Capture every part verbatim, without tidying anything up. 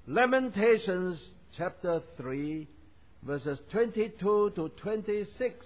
Lamentations chapter three, verses twenty-two to twenty-six.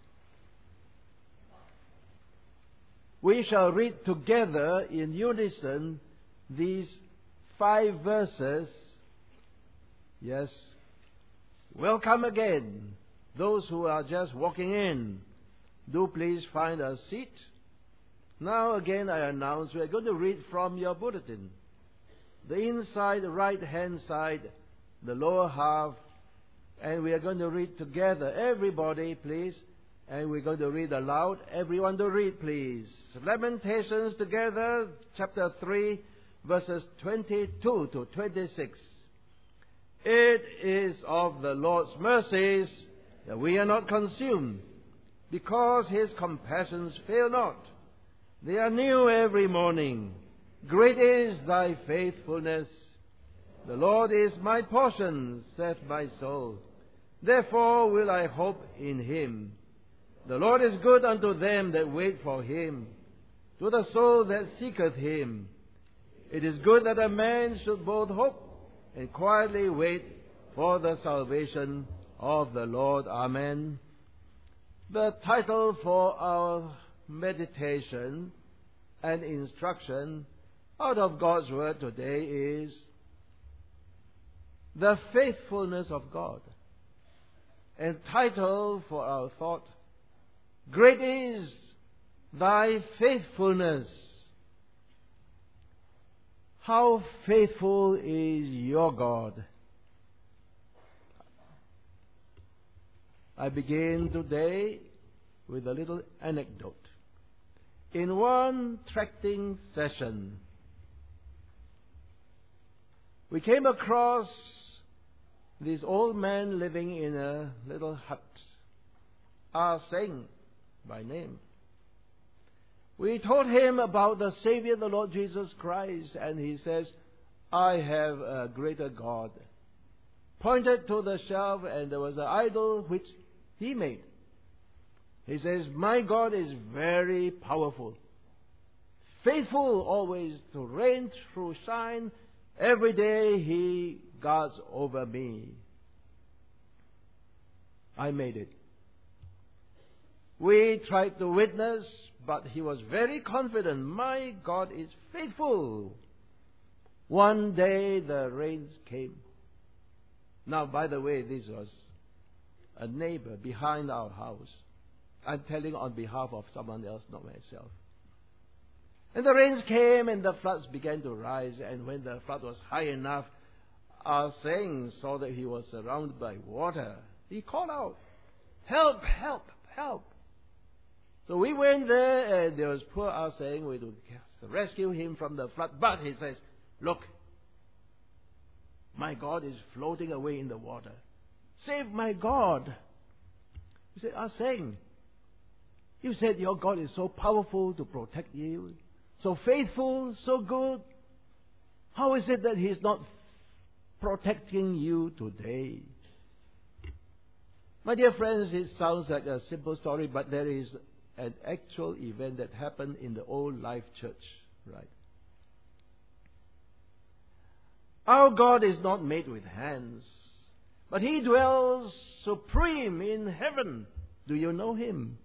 We shall read together in unison these five verses. Yes. Welcome again. Those who are just walking in, do please find a seat. Now again I announce we are going to read from your bulletin. The inside right hand side, the lower half, and we are going to read together. Everybody please. And we're going to read aloud. Everyone to read please. Lamentations together, chapter three, verses twenty-two to twenty-six. It is of the Lord's mercies that we are not consumed, because His compassions fail not. They are new every morning. Great is thy faithfulness. The Lord is my portion, saith my soul. Therefore will I hope in Him. The Lord is good unto them that wait for Him, to the soul that seeketh Him. It is good that a man should both hope and quietly wait for the salvation of the Lord. Amen. The title for our meditation and instruction out of God's Word today is The Faithfulness of God. And title for our thought, Great is thy faithfulness. How faithful is your God? I begin today with a little anecdote. In one tracting session, we came across this old man living in a little hut, Ah Seng by name. We told him about the Savior, the Lord Jesus Christ, and he says, I have a greater God. Pointed to the shelf, and there was an idol which he made. He says, my God is very powerful, faithful always to rain through shine. Every day He guards over me. I made it. We tried to witness, but he was very confident. My God is faithful. One day the rains came. Now, by the way, this was a neighbor behind our house. I'm telling on behalf of someone else, not myself. And the rains came and the floods began to rise. And when the flood was high enough, our Seng saw that he was surrounded by water. He called out, help, help, help. So we went there, and there was poor Ah Seng. We would rescue him from the flood. But he says, look, my God is floating away in the water. Save my God. He said, Ah Seng, you said your God is so powerful to protect you, so faithful, so good. How is it that He's not protecting you today? My dear friends, it sounds like a simple story, but there is an actual event that happened in the old Life Church, right? Our God is not made with hands, but He dwells supreme in heaven. Do you know Him?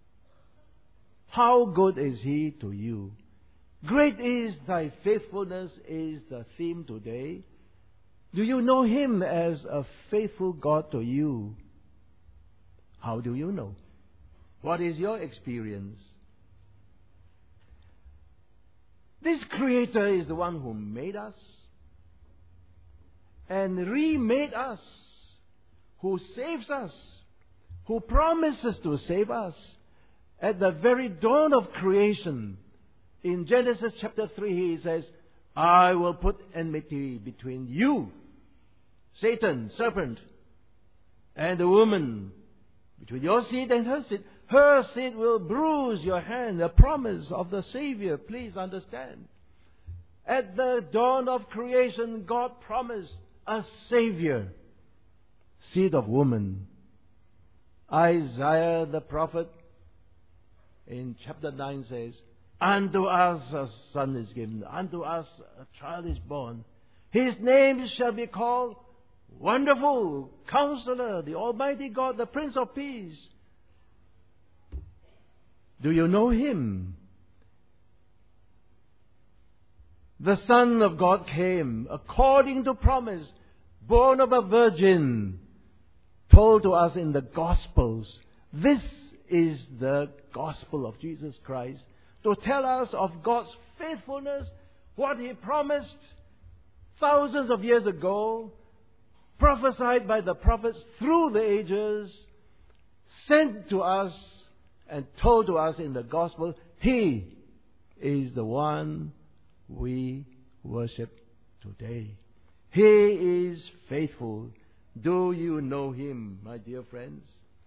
How good is He to you? Great is thy faithfulness is the theme today. Do you know Him as a faithful God to you? How do you know? What is your experience? This Creator is the one who made us and remade us, who saves us, who promises to save us. At the very dawn of creation, in Genesis chapter three, He says, I will put enmity between you, Satan, serpent, and the woman, between your seed and her seed. Her seed will bruise your hand, a promise of the Savior. Please understand. At the dawn of creation, God promised a Savior, seed of woman. Isaiah the prophet in chapter nine says, unto us a son is given, unto us a child is born. His name shall be called Wonderful, Counselor, the Almighty God, the Prince of Peace. Do you know Him? The Son of God came according to promise, born of a virgin, told to us in the Gospels. This is the Gospel of Jesus Christ, to tell us of God's faithfulness, what He promised thousands of years ago, prophesied by the prophets through the ages, sent to us and told to us in the Gospel. He is the one we worship today. He is faithful. Do you know Him, my dear friends?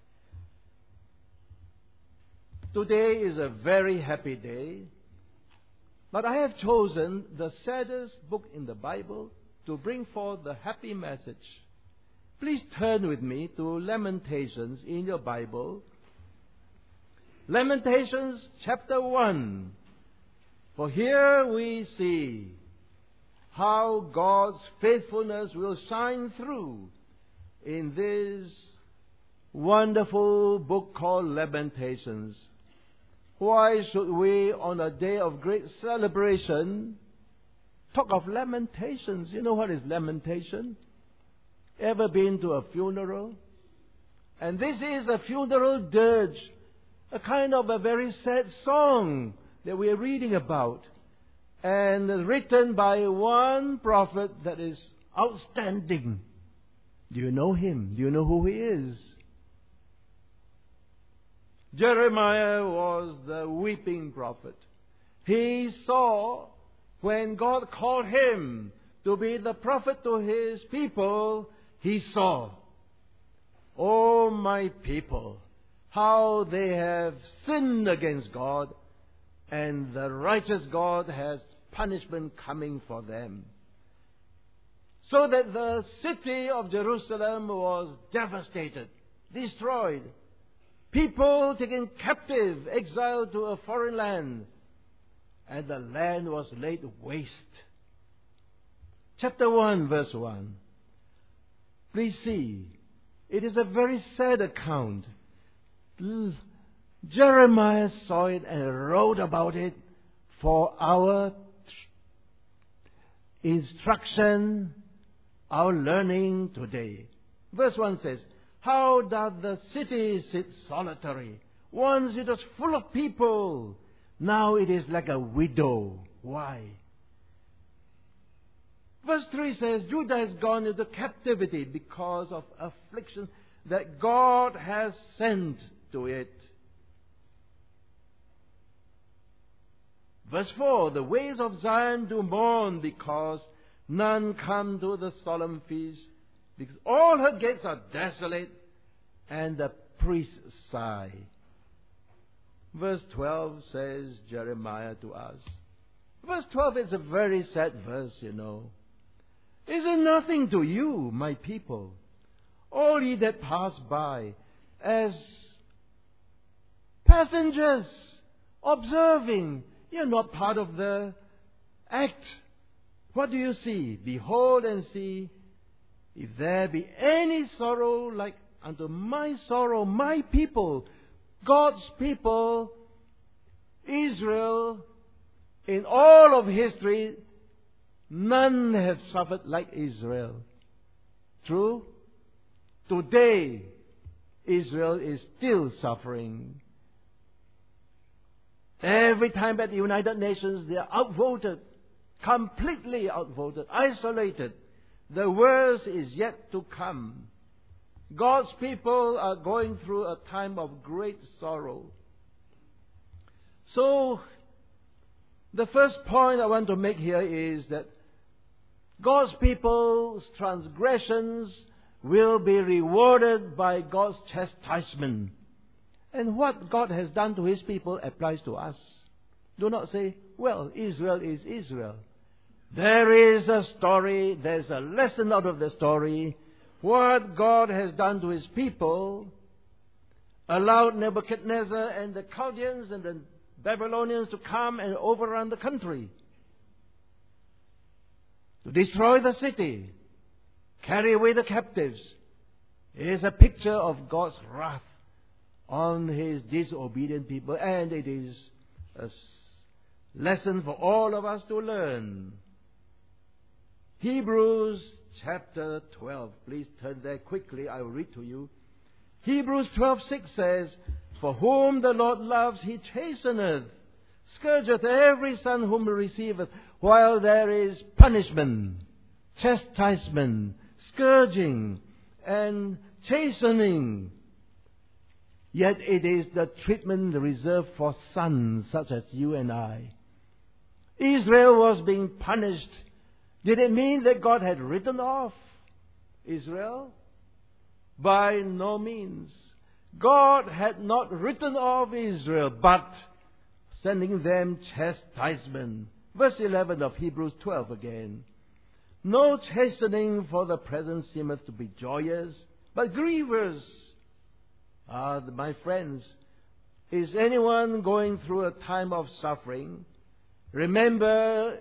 Today is a very happy day, but I have chosen the saddest book in the Bible to bring forth the happy message. Please turn with me to Lamentations in your Bible. Lamentations chapter one. For here we see how God's faithfulness will shine through in this wonderful book called Lamentations. Why should we, on a day of great celebration, talk of lamentations? You know what is lamentation? Ever been to a funeral? And this is a funeral dirge, a kind of a very sad song that we are reading about, and written by one prophet that is outstanding. Do you know him? Do you know who he is? Jeremiah was the weeping prophet. He saw when God called him to be the prophet to his people, he saw, oh my people, how they have sinned against God, and the righteous God has punishment coming for them. So that the city of Jerusalem was devastated, destroyed. People taken captive, exiled to a foreign land. And the land was laid waste. Chapter one, verse one. Please see, it is a very sad account. Jeremiah saw it and wrote about it for our instruction, our learning today. Verse one says, how does the city sit solitary? Once it was full of people, now it is like a widow. Why? Verse three says, Judah has gone into captivity because of affliction that God has sent to it. Verse four, the ways of Zion do mourn because none come to the solemn feast, because all her gates are desolate, and the priests sigh. Verse twelve says Jeremiah to us. Verse twelve is a very sad verse, you know. Is it nothing to you, my people, all ye that pass by, as passengers observing? You're not part of the act. What do you see? Behold and see, if there be any sorrow like unto my sorrow, my people, God's people, Israel, in all of history, none have suffered like Israel. True? Today, Israel is still suffering. Every time at the United Nations, they are outvoted, completely outvoted, isolated. The worst is yet to come. God's people are going through a time of great sorrow. So, the first point I want to make here is that God's people's transgressions will be rewarded by God's chastisement. And what God has done to His people applies to us. Do not say, well, Israel is Israel. There is a story, there's a lesson out of the story. What God has done to His people, allowed Nebuchadnezzar and the Chaldeans and the Babylonians to come and overrun the country. to destroy the city, carry away the captives, is a picture of God's wrath on His disobedient people, and it is a lesson for all of us to learn. Hebrews chapter twelve. Please turn there quickly. I will read to you. Hebrews twelve six says, "For whom the Lord loves, He chasteneth, scourgeth every son whom He receiveth, while there is punishment, chastisement, scourging, and chastening. Yet it is the treatment reserved for sons such as you and I." Israel was being punished. Did it mean that God had written off Israel? By no means. God had not written off Israel, but sending them chastisement. Verse eleven of Hebrews twelve again. "No chastening for the present seemeth to be joyous, but grievous." Ah, my friends, is anyone going through a time of suffering? Remember,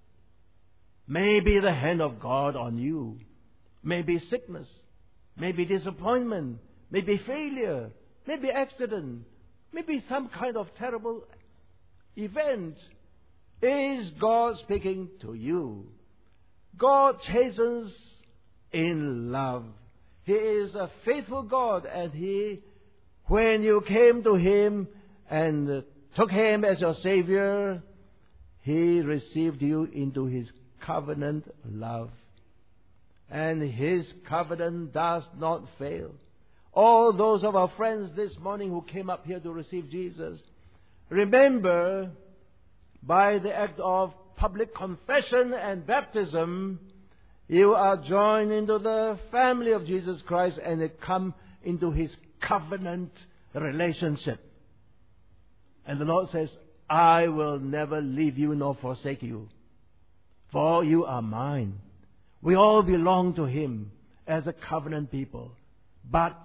maybe the hand of God on you. Maybe sickness, maybe disappointment, maybe failure, maybe accident, maybe some kind of terrible event. Is God speaking to you? God chastens in love. He is a faithful God, and He, when you came to Him and took Him as your Savior, He received you into His covenant love. And His covenant does not fail. All those of our friends this morning who came up here to receive Jesus, remember, by the act of public confession and baptism, you are joined into the family of Jesus Christ, and you come into His covenant relationship. And the Lord says, "I will never leave you nor forsake you, for you are mine." We all belong to Him as a covenant people. But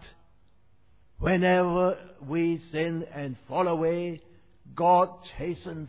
whenever we sin and fall away, God chastens.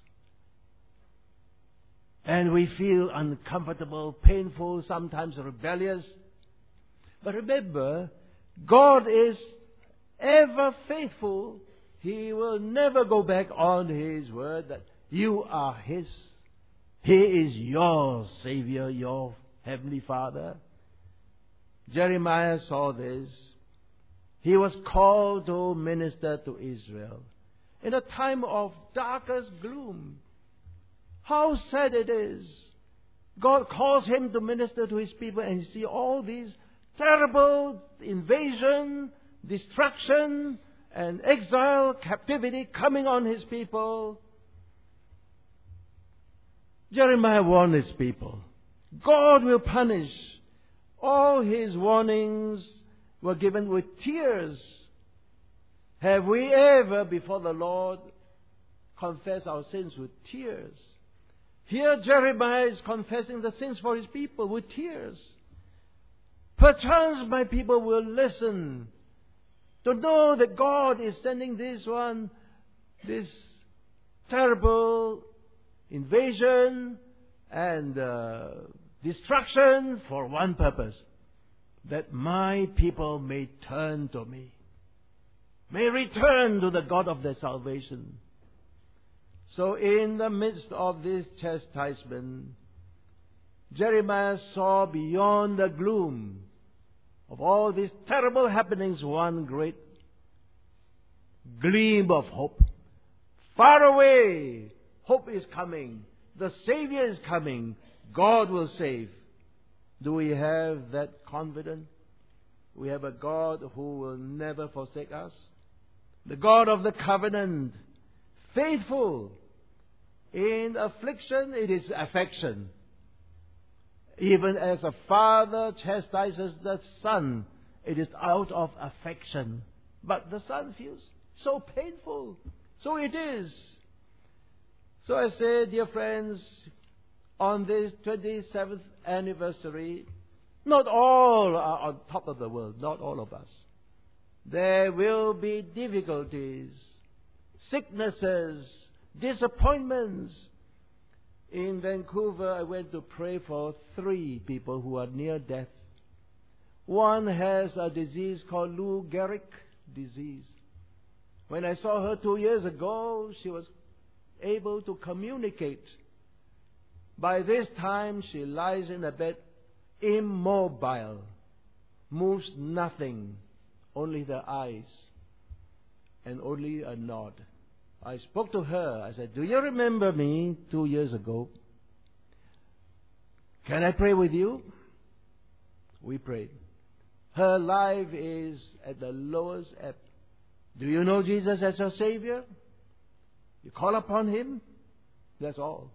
And we feel uncomfortable, painful, sometimes rebellious. But remember, God is ever faithful. He will never go back on His word that you are His. He is your Savior, your Heavenly Father. Jeremiah saw this. He was called to minister to Israel in a time of darkest gloom. How sad it is. God calls him to minister to His people, and you see all these terrible invasion, destruction, and exile, captivity coming on His people. Jeremiah warned his people, God will punish. All His warnings were given with tears. Have we ever before the Lord confessed our sins with tears? Here Jeremiah is confessing the sins for his people with tears. Perchance my people will listen to know that God is sending this one, this terrible invasion and uh, destruction for one purpose, that my people may turn to me, may return to the God of their salvation. So in the midst of this chastisement, Jeremiah saw beyond the gloom of all these terrible happenings one great gleam of hope. Far away, hope is coming. The Savior is coming. God will save. Do we have that confidence? We have a God who will never forsake us. The God of the covenant, faithful. In affliction, it is affection. Even as a father chastises the son, it is out of affection. But the son feels so painful. So it is. So I say, dear friends, on this twenty-seventh anniversary, not all are on top of the world, not all of us. There will be difficulties, sicknesses, disappointments. In Vancouver, I went to pray for three people who are near death. One has a disease called Lou Gehrig disease. When I saw her two years ago, she was able to communicate. By this time, she lies in a bed immobile, moves nothing, only the eyes, and only a nod. I spoke to her. I said, "Do you remember me two years ago? Can I pray with you?" We prayed. Her life is at the lowest ebb. Do you know Jesus as your Savior? You call upon Him? That's all.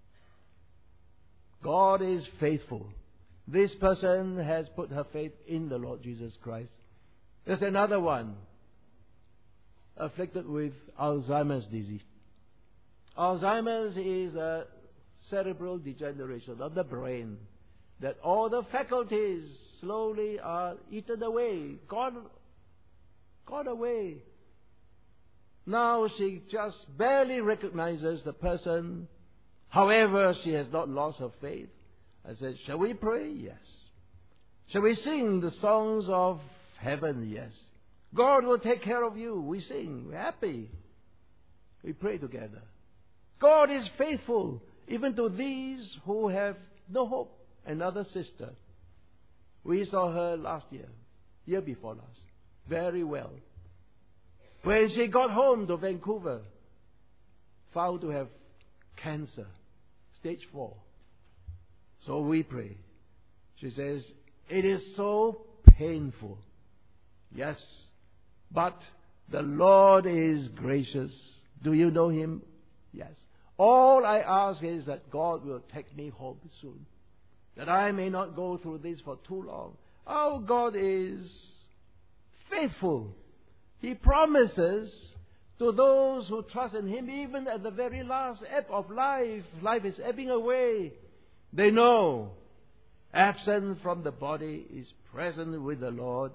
God is faithful. This person has put her faith in the Lord Jesus Christ. There's another one, afflicted with Alzheimer's disease. Alzheimer's is a cerebral degeneration of the brain, that all the faculties slowly are eaten away, gone, gone away. Now she just barely recognizes the person. However, she has not lost her faith. I said, "Shall we pray?" Yes. "Shall we sing the songs of heaven?" Yes. "God will take care of you." We sing. We're happy. We pray together. God is faithful even to these who have no hope. Another sister. We saw her last year, year before last, very well. When she got home to Vancouver, found to have cancer, stage four. So we pray. She says, "It is so painful." Yes, but the Lord is gracious. Do you know Him? Yes. All I ask is that God will take me home soon, that I may not go through this for too long. Our God is faithful. He promises to those who trust in Him, even at the very last ebb of life, life is ebbing away. They know absent from the body is present with the Lord.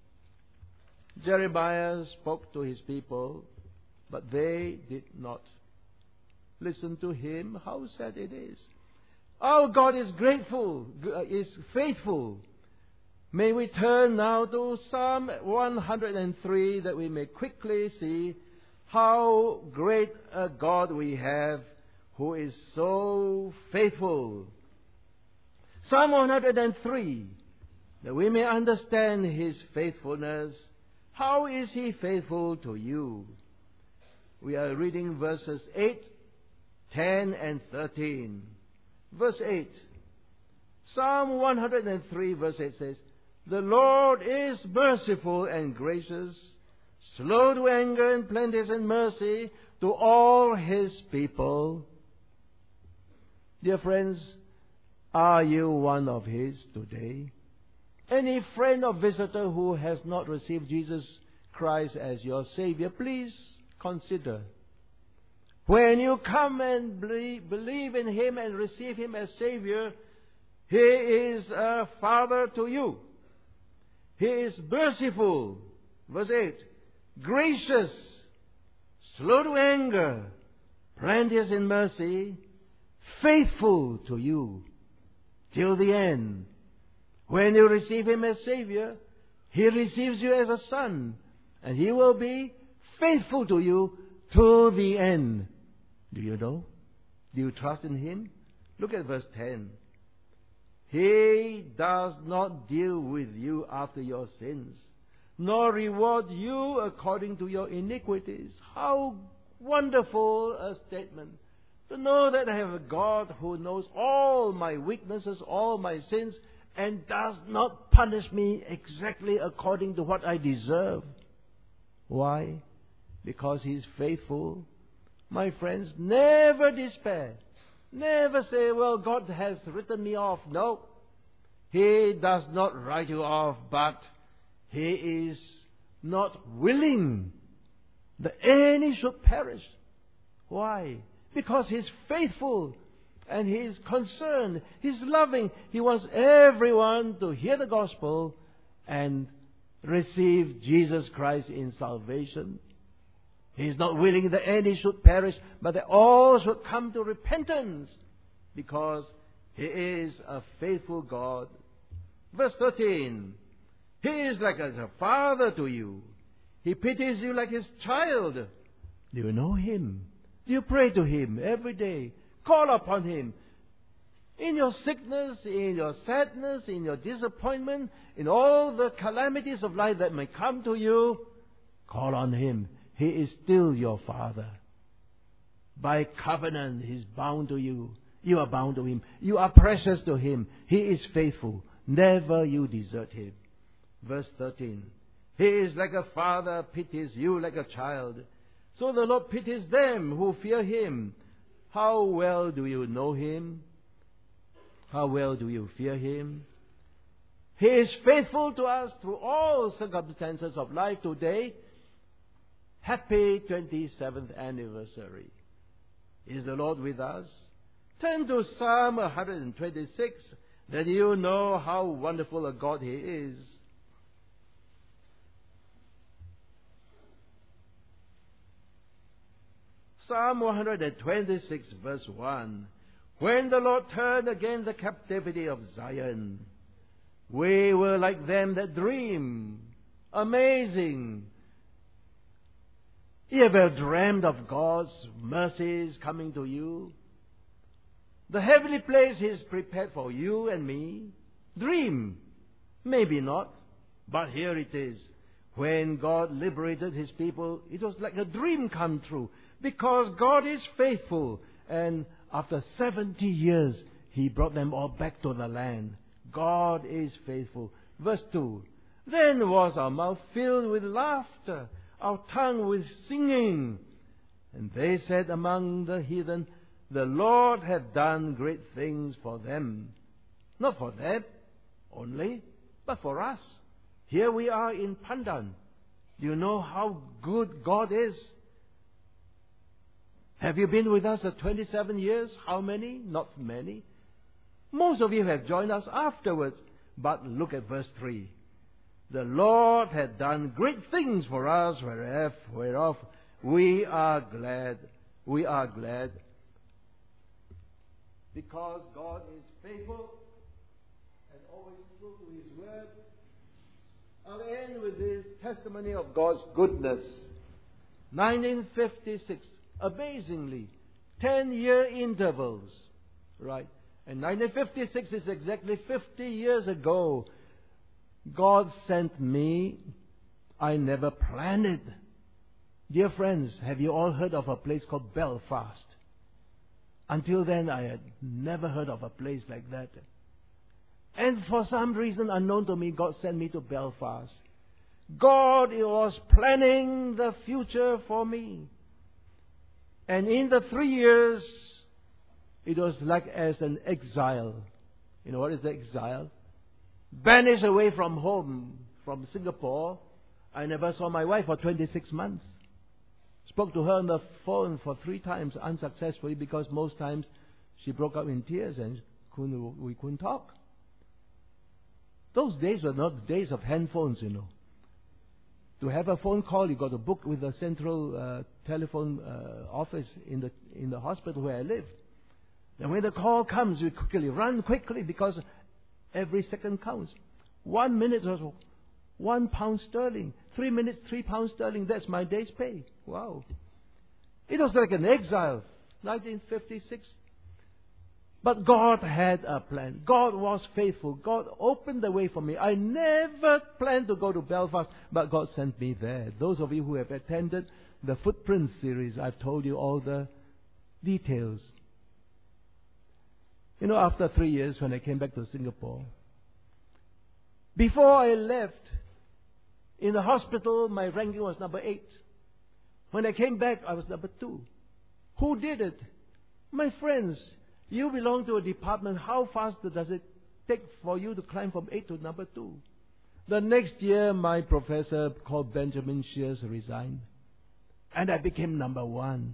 Jeremiah spoke to his people, but they did not listen to him. How sad it is. Our God is grateful, is faithful. May we turn now to Psalm one hundred three, that we may quickly see how great a God we have, who is so faithful. Psalm one hundred three, that we may understand His faithfulness. How is He faithful to you? We are reading verses eight, ten, and thirteen. Verse eight. Psalm one hundred three, verse eight says, "The Lord is merciful and gracious, slow to anger and plenteous in mercy to all His people." Dear friends, are you one of His today? Any friend or visitor who has not received Jesus Christ as your Savior, please consider. When you come and believe in Him and receive Him as Savior, He is a Father to you. He is merciful, verse eight, gracious, slow to anger, plenteous in mercy, faithful to you till the end. When you receive Him as Savior, He receives you as a son, and He will be faithful to you to the end. Do you know? Do you trust in Him? Look at verse ten. He does not deal with you after your sins, nor reward you according to your iniquities. How wonderful a statement. To know that I have a God who knows all my weaknesses, all my sins, and does not punish me exactly according to what I deserve. Why? Because He is faithful. My friends, never despair. Never say, "Well, God has written me off." No. He does not write you off, but He is not willing that any should perish. Why? Because He's faithful and He is concerned. He's loving. He wants everyone to hear the gospel and receive Jesus Christ in salvation. He is not willing that any should perish, but that all should come to repentance. because He is a faithful God. Verse thirteen, He is like a father to you. He pities you like His child. Do you know Him? Do you pray to Him every day? Call upon Him. In your sickness, in your sadness, in your disappointment, in all the calamities of life that may come to you, call on Him. He is still your Father. By covenant, He is bound to you. You are bound to Him. You are precious to Him. He is faithful. Never you desert Him. Verse thirteen. He is like a father, pities you like a child. So the Lord pities them who fear Him. How well do you know Him? How well do you fear Him? He is faithful to us through all circumstances of life today. Happy twenty-seventh anniversary. Is the Lord with us? Turn to Psalm one twenty-six, that you know how wonderful a God He is. Psalm one twenty-six, verse one. When the Lord turned again the captivity of Zion, we were like them that dream. Amazing. You ever dreamed of God's mercies coming to you? The heavenly place He's prepared for you and me. Dream. Maybe not. But here it is. When God liberated His people, it was like a dream come true. Because God is faithful. And after seventy years, He brought them all back to the land. God is faithful. Verse two. Then was our mouth filled with laughter, our tongue with singing. And they said among the heathen, the Lord hath done great things for them. Not for them only, but for us. Here we are in Pandan. Do you know how good God is? Have you been with us for twenty-seven years? How many? Not many. Most of you have joined us afterwards. But look at verse three. The Lord had done great things for us, whereof, whereof we are glad. We are glad. Because God is faithful and always true to His word. I'll end with this testimony of God's goodness. nineteen fifty-six. Amazingly, ten-year intervals, right? And nineteen fifty-six is exactly fifty years ago. God sent me. I never planned it. Dear friends, have you all heard of a place called Belfast? Until then, I had never heard of a place like that. And for some reason unknown to me, God sent me to Belfast. God was planning the future for me. And in the three years, it was like as an exile. You know what is the exile? Banished away from home, from Singapore. I never saw my wife for twenty-six months. Spoke to her on the phone for three times unsuccessfully because most times she broke up in tears and couldn't, we couldn't talk. Those days were not the days of handphones, you know. To have a phone call, you got to book with the central uh, telephone uh, office in the in the hospital where I lived. And when the call comes, you quickly run quickly because every second counts. One minute was one pound sterling. Three minutes, three pounds sterling. That's my day's pay. Wow! It was like an exile, nineteen fifty-six. But God had a plan. God was faithful. God opened the way for me. I never planned to go to Belfast, but God sent me there. Those of you who have attended the Footprints series, I've told you all the details. You know, after three years when I came back to Singapore, before I left, in the hospital, my ranking was number eight. When I came back, I was number two. Who did it? My friends. You belong to a department. How fast does it take for you to climb from eight to number two? The next year, my professor called Benjamin Shears resigned. And I became number one.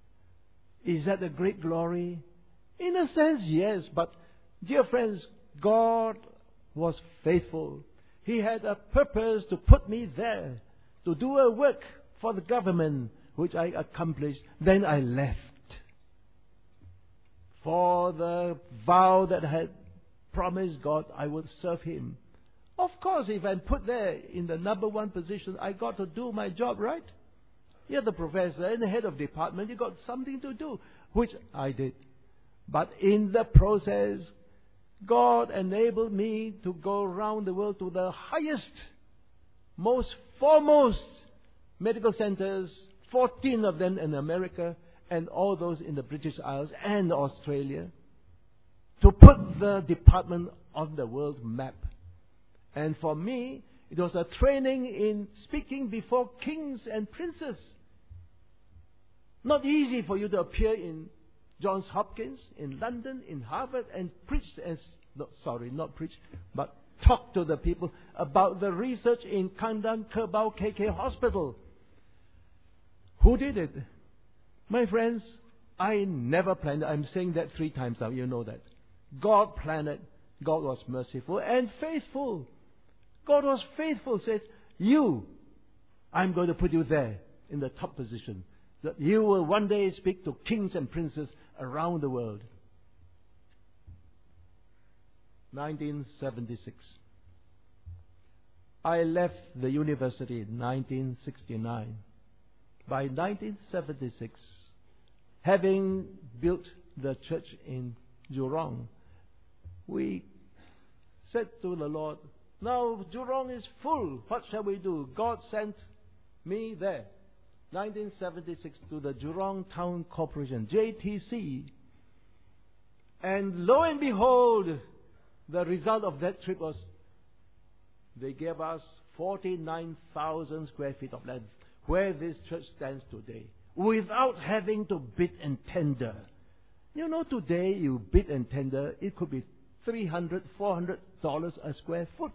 Is that a great glory? In a sense, yes. But, dear friends, God was faithful. He had a purpose to put me there, to do a work for the government, which I accomplished. Then I left. for the vow that I had promised God I would serve Him. Of course, if I'm put there in the number one position, I got to do my job, right? You're the professor and the head of department. You got something to do, which I did. But in the process, God enabled me to go around the world to the highest, most foremost medical centers, fourteen of them in America, and all those in the British Isles and Australia, to put the department on the world map. And for me, it was a training in speaking before kings and princes. Not easy for you to appear in Johns Hopkins, in London, in Harvard, and preach, and, no, sorry, not preach, but talk to the people about the research in Kandang Kerbau K K Hospital. Who did it? My friends, I never planned it. I'm saying that three times now, you know that. God planned it. God was merciful and faithful. God was faithful, says, you, I'm going to put you there in the top position, that you will one day speak to kings and princes around the world. nineteen seventy-six. I left the university in nineteen sixty-nine. By nineteen seventy-six, having built the church in Jurong, we said to the Lord, now Jurong is full. What shall we do? God sent me there. nineteen seventy-six to the Jurong Town Corporation, J T C. And lo and behold, the result of that trip was they gave us forty-nine thousand square feet of land where this church stands today, without having to bid and tender. You know, today you bid and tender, it could be three hundred dollars, four hundred dollars a square foot.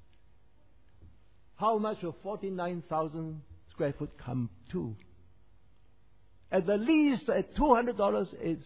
How much will forty-nine thousand square foot come to? At the least, at two hundred dollars, it's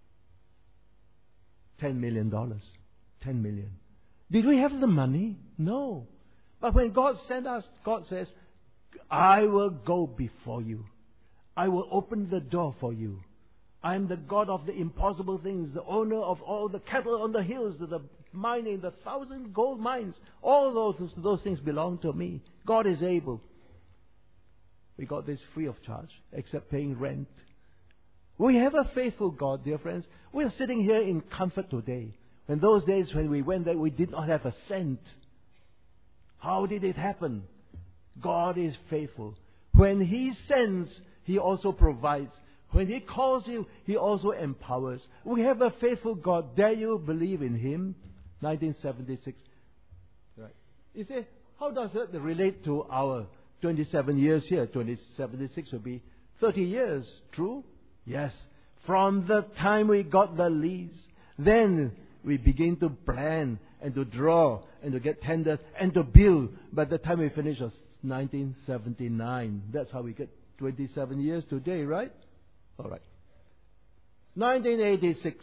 ten million dollars. ten million. Did we have the money? No. But when God sent us, God says, I will go before you. I will open the door for you. I am the God of the impossible things, the owner of all the cattle on the hills, the mining, the thousand gold mines. All those, those things belong to me. God is able. We got this free of charge, except paying rent. We have a faithful God, dear friends. We are sitting here in comfort today. In those days when we went there, we did not have a cent. How did it happen? God is faithful. When He sends, He also provides. When He calls you, He also empowers. We have a faithful God. Dare you believe in Him? nineteen seventy-six. Right. You say, how does that relate to our twenty-seven years here? twenty seventy-six will be thirty years. True? Yes. From the time we got the lease, then we begin to plan and to draw and to get tenders and to build. By the time we finish, was nineteen seventy-nine. That's how we get twenty-seven years today, right? All right. nineteen eighty-six.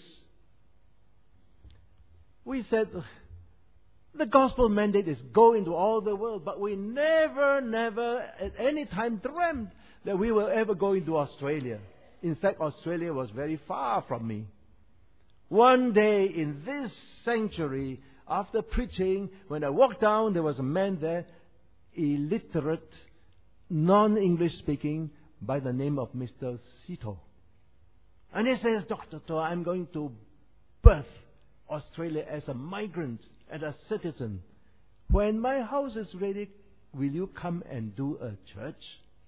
We said, the gospel mandate is go into all the world, but we never, never at any time dreamt that we will ever go into Australia. In fact, Australia was very far from me. One day in this sanctuary, after preaching, when I walked down, there was a man there, illiterate, non-English speaking, by the name of Mister Sito. And he says, Doctor To, I'm going to birth Australia as a migrant and a citizen. When my house is ready, will you come and do a church?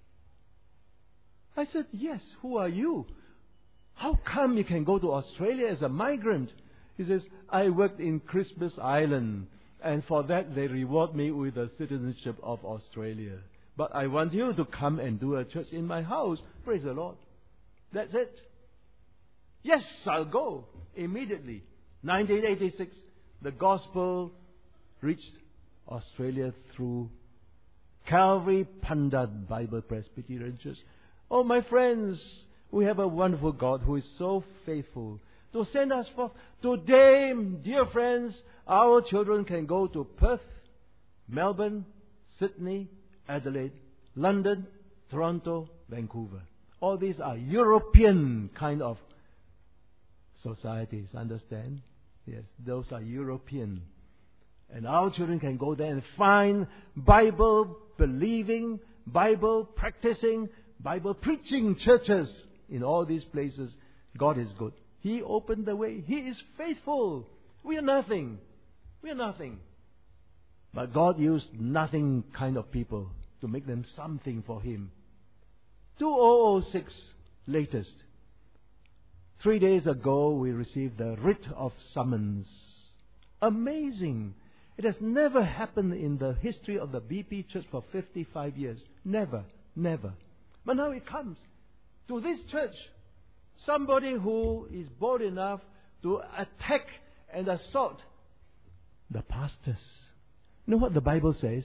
I said, yes. Who are you? How come you can go to Australia as a migrant? He says, I worked in Christmas Island, and for that they reward me with the citizenship of Australia. But I want you to come and do a church in my house. Praise the Lord. That's it. Yes, I'll go. Immediately. nineteen eighty-six, the gospel reached Australia through Calvary Pandan Bible Presbyterian Church. Oh, my friends, we have a wonderful God who is so faithful to send us forth. Today, dear friends, our children can go to Perth, Melbourne, Sydney, Adelaide, London, Toronto, Vancouver. All these are European kind of societies. Understand? Yes, those are European. And our children can go there and find Bible believing, Bible practicing, Bible preaching churches in all these places. God is good. He opened the way. He is faithful. We are nothing. We are nothing. But God used nothing kind of people to make them something for Him. two thousand six, latest. Three days ago, we received the writ of summons. Amazing. It has never happened in the history of the B P Church for fifty-five years. Never, never. But now it comes to this church. Somebody who is bold enough to attack and assault the pastors. You know what the Bible says?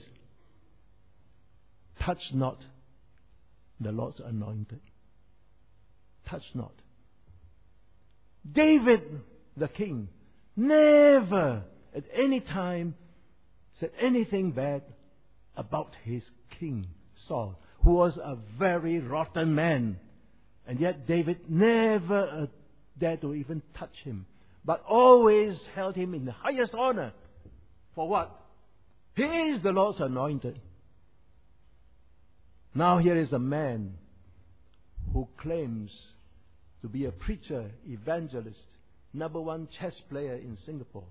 Touch not the Lord's anointed. Touch not. David, the king, never at any time said anything bad about his king, Saul, who was a very rotten man. And yet David never uh, dared to even touch him, but always held him in the highest honor. For what? He is the Lord's anointed. Now here is a man who claims to be a preacher, evangelist, number one chess player in Singapore.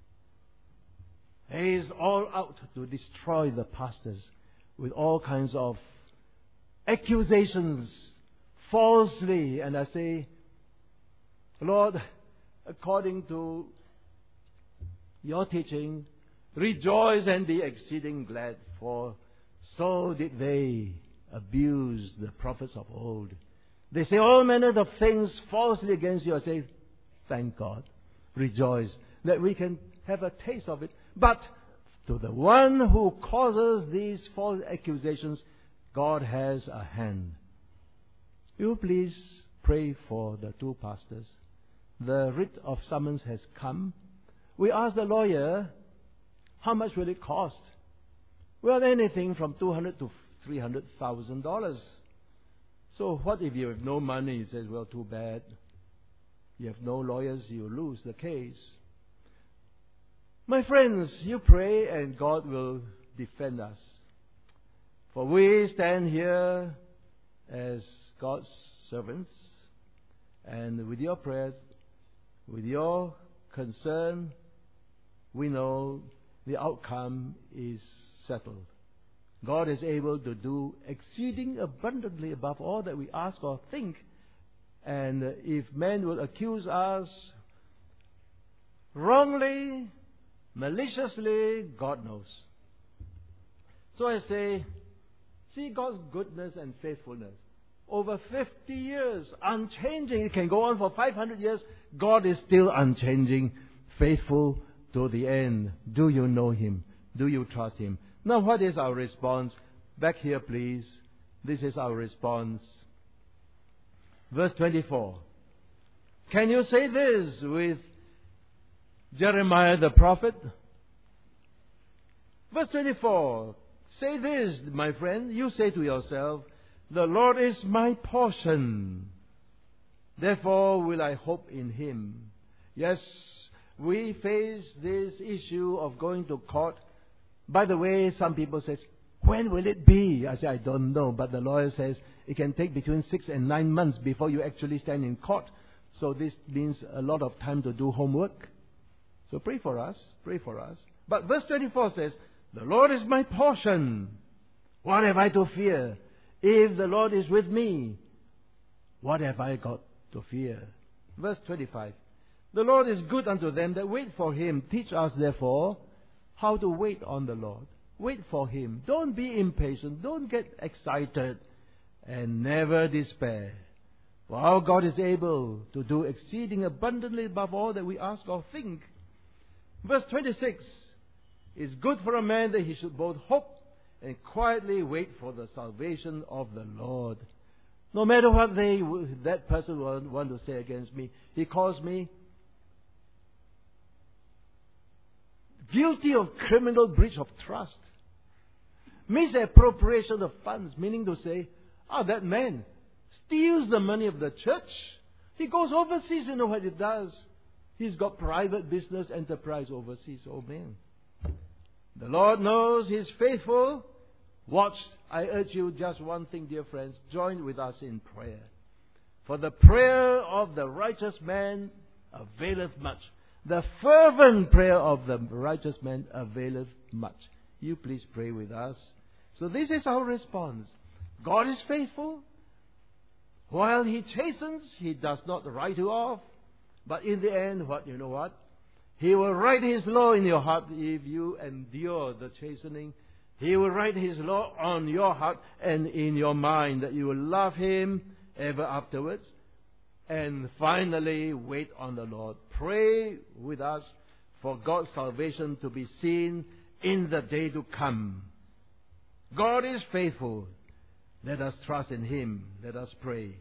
He is all out to destroy the pastors with all kinds of accusations, falsely. And I say, Lord, according to your teaching, rejoice and be exceeding glad, for so did they abuse the prophets of old. They say all manner of things falsely against you. I say, thank God, rejoice that we can have a taste of it. But to the one who causes these false accusations, God has a hand. You please pray for the two pastors. The writ of summons has come. We asked the lawyer, how much will it cost? Well, anything from two hundred to three hundred thousand dollars. So what if you have no money? He says, well, too bad. You have no lawyers, you lose the case. My friends, you pray and God will defend us. For we stand here as God's servants, and with your prayers, with your concern, we know the outcome is settled. God is able to do exceeding abundantly above all that we ask or think. And if men will accuse us wrongly, maliciously, God knows. So I say, see God's goodness and faithfulness. Over fifty years, unchanging. It can go on for five hundred years. God is still unchanging, faithful to the end. Do you know Him? Do you trust Him? Now, what is our response? Back here, please. This is our response. Verse twenty-four. Can you say this with Jeremiah the prophet? Verse twenty-four. Say this, my friend. You say to yourself, the Lord is my portion. Therefore will I hope in Him. Yes, we face this issue of going to court. By the way, some people say, when will it be? I say, I don't know. But the lawyer says it can take between six and nine months before you actually stand in court. So this means a lot of time to do homework. So pray for us. Pray for us. But verse twenty-four says, the Lord is my portion. What have I to fear? If the Lord is with me, what have I got to fear? Verse twenty-five. The Lord is good unto them that wait for Him. Teach us, therefore, how to wait on the Lord. Wait for Him. Don't be impatient. Don't get excited. And never despair. For our God is able to do exceeding abundantly above all that we ask or think. Verse twenty-six. It's good for a man that he should both hope and quietly wait for the salvation of the Lord. No matter what they that person will want to say against me, he calls me guilty of criminal breach of trust. Misappropriation of funds, meaning to say, oh, that man steals the money of the church. He goes overseas, you know what he does? He's got private business enterprise overseas. Oh man. The Lord knows He's faithful. Watch, I urge you just one thing, dear friends. Join with us in prayer. For the prayer of the righteous man availeth much. The fervent prayer of the righteous man availeth much. You please pray with us. So this is our response. God is faithful. While He chastens, He does not write you off. But in the end, what you know what? He will write His law in your heart if you endure the chastening. He will write His law on your heart and in your mind, that you will love Him ever afterwards. And finally, wait on the Lord. Pray with us for God's salvation to be seen in the day to come. God is faithful. Let us trust in Him. Let us pray.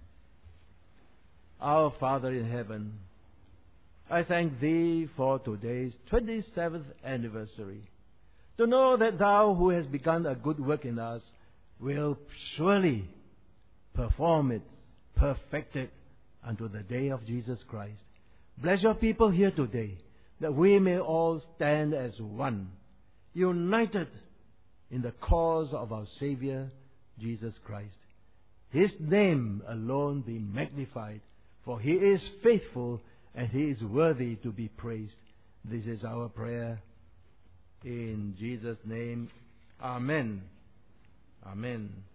Our Father in heaven, I thank Thee for today's twenty-seventh anniversary. To know that Thou, who has begun a good work in us, will surely perform it, perfect it, unto the day of Jesus Christ. Bless Your people here today, that we may all stand as one, united in the cause of our Savior, Jesus Christ. His name alone be magnified, for He is faithful and He is worthy to be praised. This is our prayer. In Jesus' name, Amen. Amen.